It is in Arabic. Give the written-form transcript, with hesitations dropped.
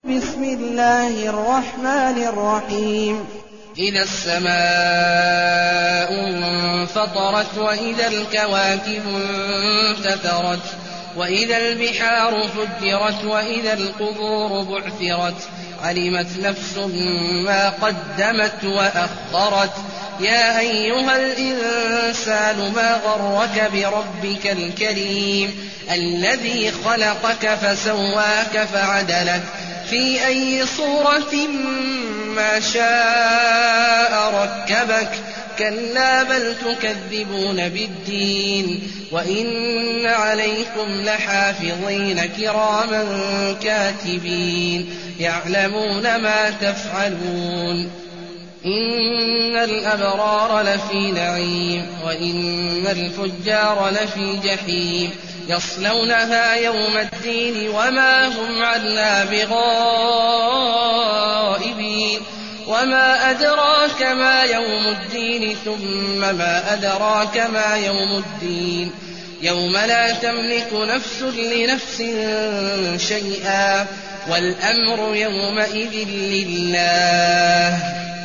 بسم الله الرحمن الرحيم إذا السماء انفطرت وإذا الكواكب انتثرت وإذا البحار فجرت وإذا القبور بعثرت علمت نفس ما قدمت وأخرت يا أيها الإنسان ما غرك بربك الكريم الذي خلقك فسواك فعدلك في أي صورة ما شاء ركبك كلا بل تكذبون بالدين وإن عليكم لحافظين كراما كاتبين يعلمون ما تفعلون إن الأبرار لفي نعيم وإن الفجار لفي جحيم يصلونها يوم الدين وما هم عنها بغائبين وما أدراك ما يوم الدين ثم ما أدراك ما يوم الدين يوم لا تملك نفس لنفس شيئا والأمر يومئذ لله